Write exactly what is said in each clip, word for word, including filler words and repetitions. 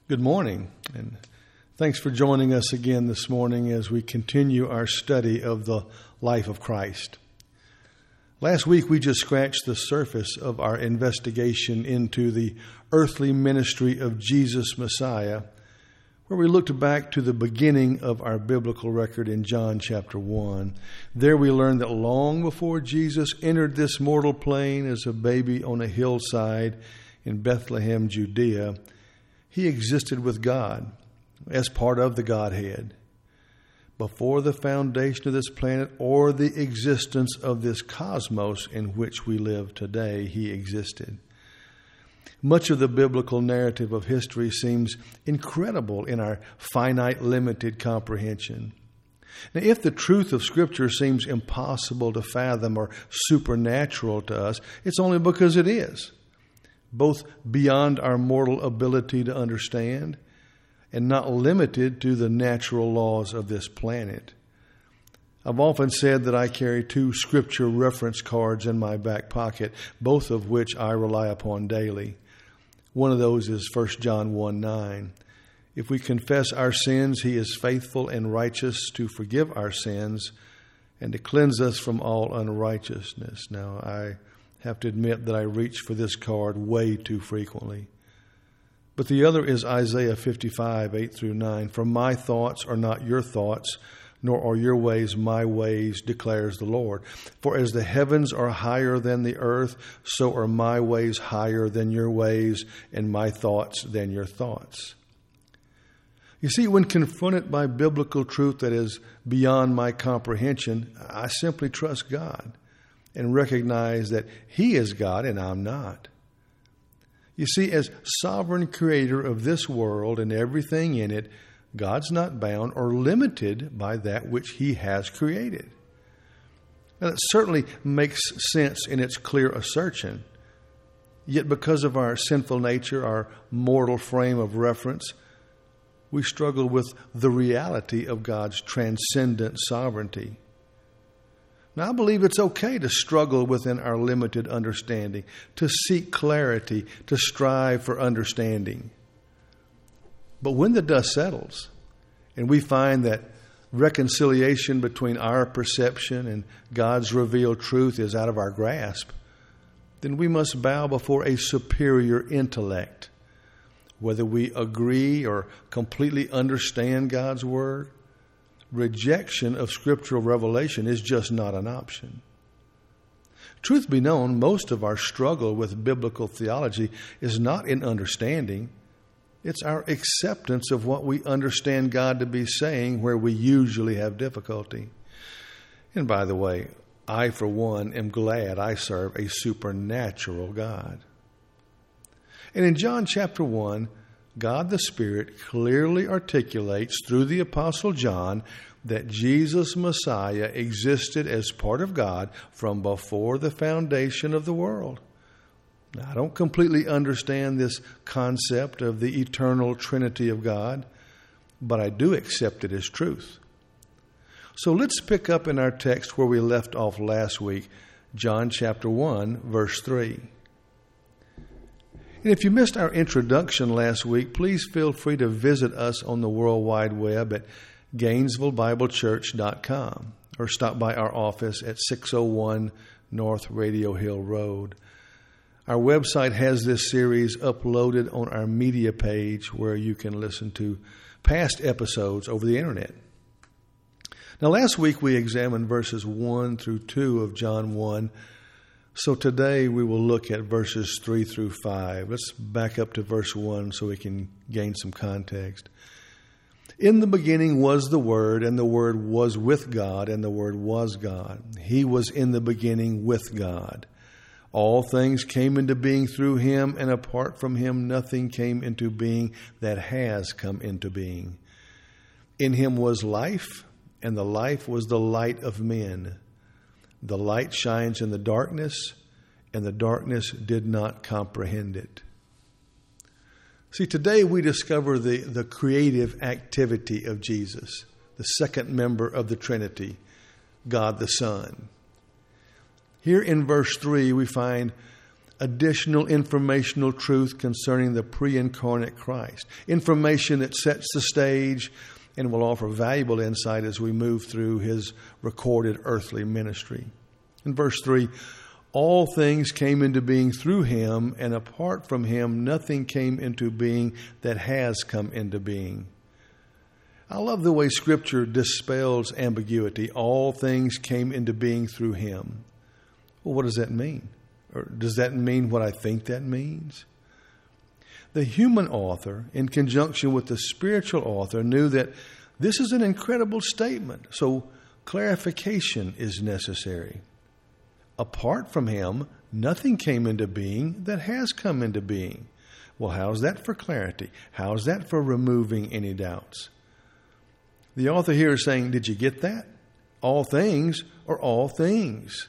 Good morning, and thanks for joining us again this morning as we continue our study of the life of Christ. Last week, we just scratched the surface of our investigation into the earthly ministry of Jesus Messiah, where we looked back to the beginning of our biblical record in John chapter one. There we learned that long before Jesus entered this mortal plane as a baby on a hillside in Bethlehem, Judea, he existed with God as part of the Godhead. Before the foundation of this planet or the existence of this cosmos in which we live today, he existed. Much of the biblical narrative of history seems incredible in our finite, limited comprehension. Now, if the truth of Scripture seems impossible to fathom or supernatural to us, it's only because it is, both beyond our mortal ability to understand and not limited to the natural laws of this planet. I've often said that I carry two Scripture reference cards in my back pocket, both of which I rely upon daily. One of those is First John one nine. If we confess our sins, he is faithful and righteous to forgive our sins and to cleanse us from all unrighteousness. Now, I have to admit that I reach for this card way too frequently. But the other is Isaiah fifty-five, eight through nine. For my thoughts are not your thoughts, nor are your ways my ways, declares the Lord. For as the heavens are higher than the earth, so are my ways higher than your ways, and my thoughts than your thoughts. You see, when confronted by biblical truth that is beyond my comprehension, I simply trust God and recognize that he is God and I'm not. You see, as sovereign creator of this world and everything in it, God's not bound or limited by that which he has created. Now, that certainly makes sense in its clear assertion. Yet because of our sinful nature, our mortal frame of reference, we struggle with the reality of God's transcendent sovereignty. Now, I believe it's okay to struggle within our limited understanding, to seek clarity, to strive for understanding. But when the dust settles and we find that reconciliation between our perception and God's revealed truth is out of our grasp, then we must bow before a superior intellect. Whether we agree or completely understand God's word, rejection of scriptural revelation is just not an option. Truth be known, most of our struggle with biblical theology is not in understanding. It's our acceptance of what we understand God to be saying where we usually have difficulty. And by the way, I, for one, am glad I serve a supernatural God. And in John chapter one, God the Spirit clearly articulates through the Apostle John that Jesus Messiah existed as part of God from before the foundation of the world. Now, I don't completely understand this concept of the eternal Trinity of God, but I do accept it as truth. So let's pick up in our text where we left off last week, John chapter one, verse three. And if you missed our introduction last week, please feel free to visit us on the World Wide Web at Gainesville Bible Church dot com or stop by our office at six oh one North Radio Hill Road. Our website has this series uploaded on our media page where you can listen to past episodes over the internet. Now, last week we examined verses one through two of John one. So today we will look at verses three through five. Let's back up to verse one so we can gain some context. In the beginning was the Word, and the Word was with God, and the Word was God. He was in the beginning with God. All things came into being through him, and apart from him nothing came into being that has come into being. In him was life, and the life was the light of men. The light shines in the darkness, and the darkness did not comprehend it. See, today we discover the, the creative activity of Jesus, the second member of the Trinity, God the Son. Here in verse three, we find additional informational truth concerning the pre-incarnate Christ, information that sets the stage and will offer valuable insight as we move through his recorded earthly ministry. In verse three, all things came into being through him, and apart from him, nothing came into being that has come into being. I love the way Scripture dispels ambiguity. All things came into being through him. Well, what does that mean? Or does that mean what I think that means? The human author, in conjunction with the spiritual author, knew that this is an incredible statement, so clarification is necessary. Apart from him, nothing came into being that has come into being. Well, how's that for clarity? How's that for removing any doubts? The author here is saying, did you get that? All things are all things.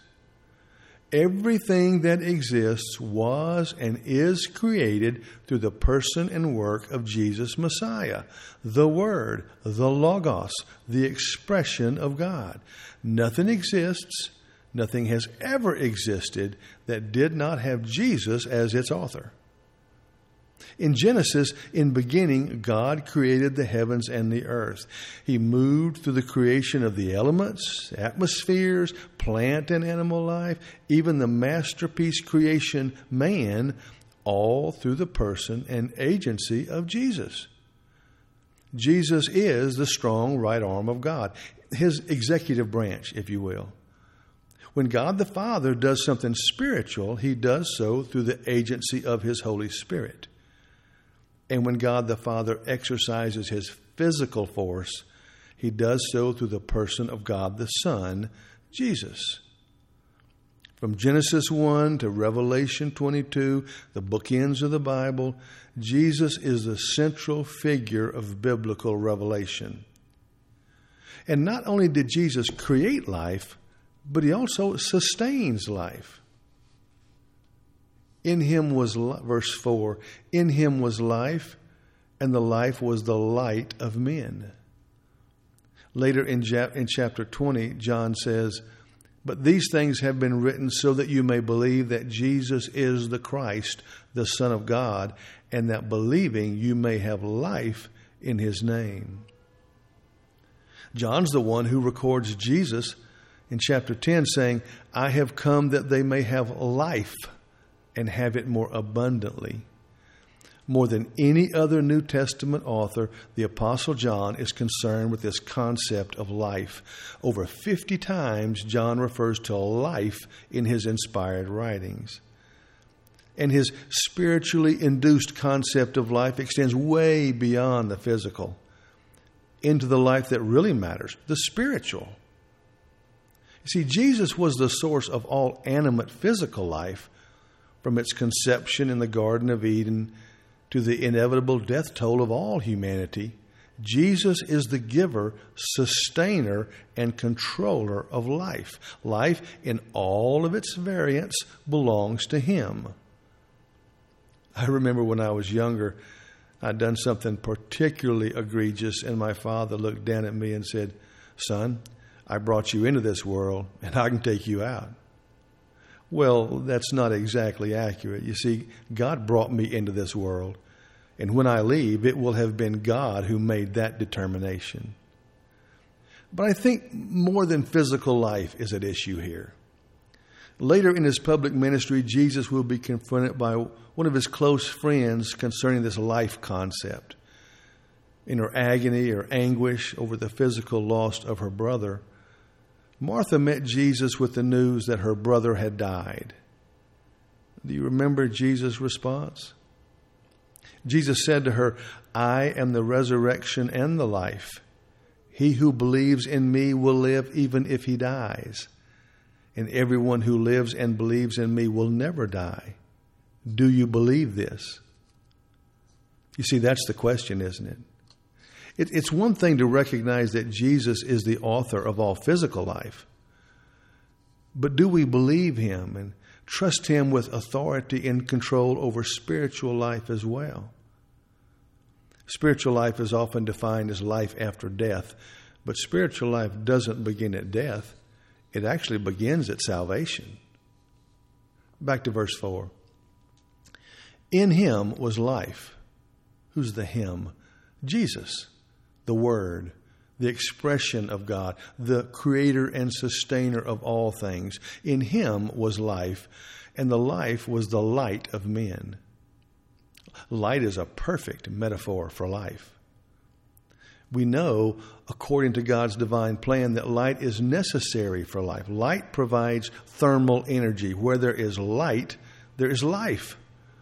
Everything that exists was and is created through the person and work of Jesus Messiah, the Word, the Logos, the expression of God. Nothing exists, nothing has ever existed that did not have Jesus as its author. In Genesis, in beginning, God created the heavens and the earth. He moved through the creation of the elements, atmospheres, plant and animal life, even the masterpiece creation, man, all through the person and agency of Jesus. Jesus is the strong right arm of God, his executive branch, if you will. When God the Father does something spiritual, he does so through the agency of his Holy Spirit. And when God the Father exercises his physical force, he does so through the person of God the Son, Jesus. From Genesis one to Revelation twenty-two, the bookends of the Bible, Jesus is the central figure of biblical revelation. And not only did Jesus create life, but he also sustains life. In him was, verse four, in him was life, and the life was the light of men. Later in, in chapter twenty, John says, but these things have been written so that you may believe that Jesus is the Christ, the Son of God, and that believing you may have life in his name. John's the one who records Jesus in chapter ten saying, I have come that they may have life and have it more abundantly. More than any other New Testament author, the Apostle John is concerned with this concept of life. Over fifty times, John refers to life in his inspired writings. And his spiritually induced concept of life extends way beyond the physical into the life that really matters, the spiritual. You see, Jesus was the source of all animate physical life, from its conception in the Garden of Eden to the inevitable death toll of all humanity. Jesus is the giver, sustainer, and controller of life. Life in all of its variants belongs to him. I remember when I was younger, I'd done something particularly egregious, and my father looked down at me and said, son, I brought you into this world, and I can take you out. Well, that's not exactly accurate. You see, God brought me into this world, and when I leave, it will have been God who made that determination. But I think more than physical life is at issue here. Later in his public ministry, Jesus will be confronted by one of his close friends concerning this life concept. In her agony or anguish over the physical loss of her brother, Martha met Jesus with the news that her brother had died. Do you remember Jesus' response? Jesus said to her, I am the resurrection and the life. He who believes in me will live even if he dies. And everyone who lives and believes in me will never die. Do you believe this? You see, that's the question, isn't it? It's one thing to recognize that Jesus is the author of all physical life. But do we believe him and trust him with authority and control over spiritual life as well? Spiritual life is often defined as life after death, but spiritual life doesn't begin at death. It actually begins at salvation. Back to verse four. In him was life. Who's the him? Jesus, the Word, the expression of God, the creator and sustainer of all things. In him was life, and the life was the light of men. Light is a perfect metaphor for life. We know, according to God's divine plan, that light is necessary for life. Light provides thermal energy. Where there is light, there is life.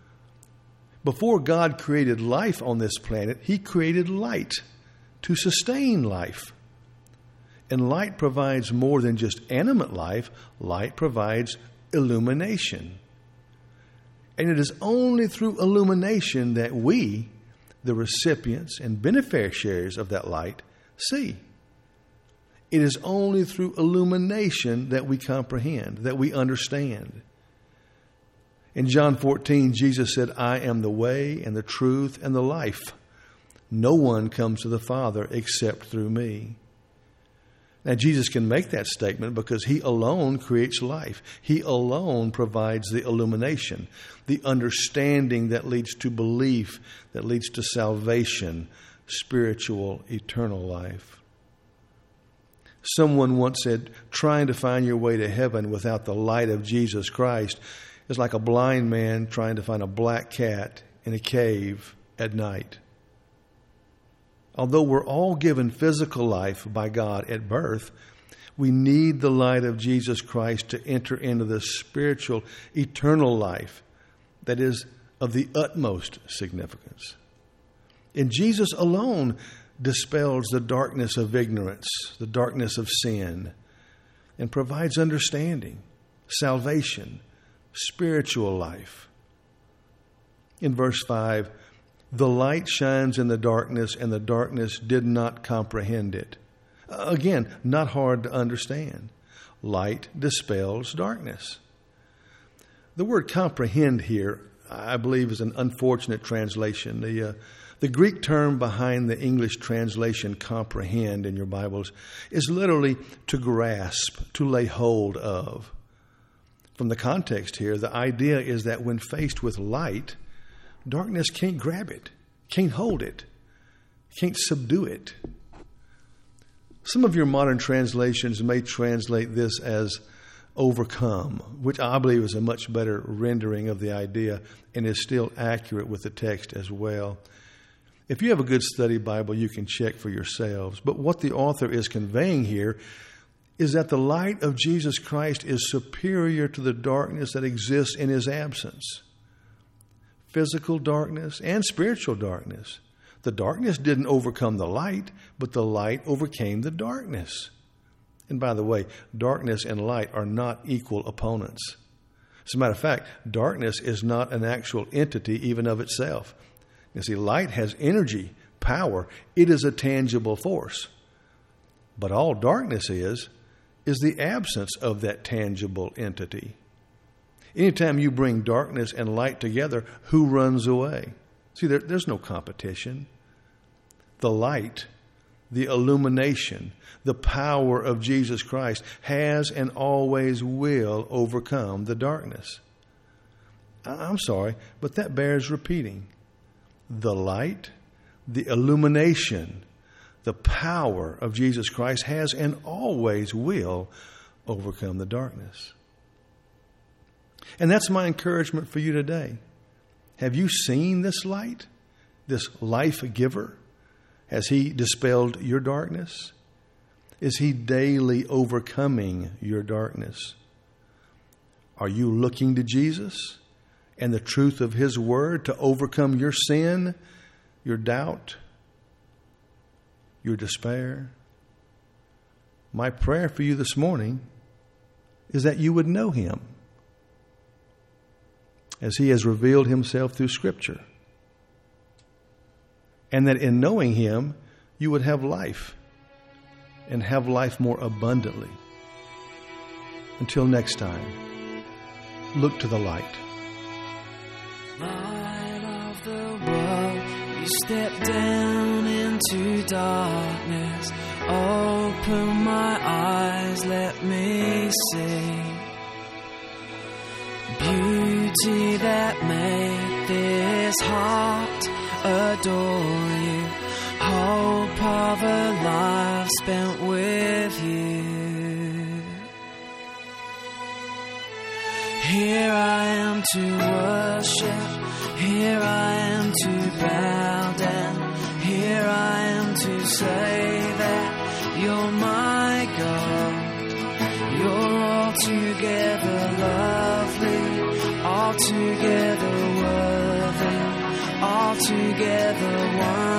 Before God created life on this planet, he created light to sustain life. And light provides more than just animate life. Light provides illumination. And it is only through illumination that we, the recipients and beneficiaries of that light, see. It is only through illumination that we comprehend, that we understand. In John fourteen, Jesus said, I am the way and the truth and the life. No one comes to the Father except through me. Now, Jesus can make that statement because he alone creates life. He alone provides the illumination, the understanding that leads to belief, that leads to salvation, spiritual, eternal life. Someone once said, trying to find your way to heaven without the light of Jesus Christ is like a blind man trying to find a black cat in a cave at night. Although we're all given physical life by God at birth, we need the light of Jesus Christ to enter into the spiritual, eternal life that is of the utmost significance. And Jesus alone dispels the darkness of ignorance, the darkness of sin, and provides understanding, salvation, spiritual life. In verse five, the light shines in the darkness, and the darkness did not comprehend it. Again, not hard to understand. Light dispels darkness. The word comprehend here, I believe, is an unfortunate translation. The, uh, the Greek term behind the English translation comprehend in your Bibles is literally to grasp, to lay hold of. From the context here, the idea is that when faced with light, darkness can't grab it, can't hold it, can't subdue it. Some of your modern translations may translate this as overcome, which I believe is a much better rendering of the idea and is still accurate with the text as well. If you have a good study Bible, you can check for yourselves. But what the author is conveying here is that the light of Jesus Christ is superior to the darkness that exists in his absence. Physical darkness and spiritual darkness. The darkness didn't overcome the light, but the light overcame the darkness. And by the way, darkness and light are not equal opponents. As a matter of fact, darkness is not an actual entity even of itself. You see, light has energy, power. It is a tangible force. But all darkness is, is the absence of that tangible entity. Anytime you bring darkness and light together, who runs away? See, there, there's no competition. The light, the illumination, the power of Jesus Christ has and always will overcome the darkness. I'm sorry, but that bears repeating. The light, the illumination, the power of Jesus Christ has and always will overcome the darkness. And that's my encouragement for you today. Have you seen this light, this life giver? Has he dispelled your darkness? Is he daily overcoming your darkness? Are you looking to Jesus and the truth of his word to overcome your sin, your doubt, your despair? My prayer for you this morning is that you would know him as he has revealed himself through Scripture. And that in knowing him, you would have life, and have life more abundantly. Until next time, look to the light. Light of the world, you step down into darkness. Open my eyes, let me see beauty that made this this heart adore you, hope of a life spent with you. Here I am to worship, here I am to bow down, here I am to say that you're my God. You're altogether lovely, altogether worthy, altogether wonderful.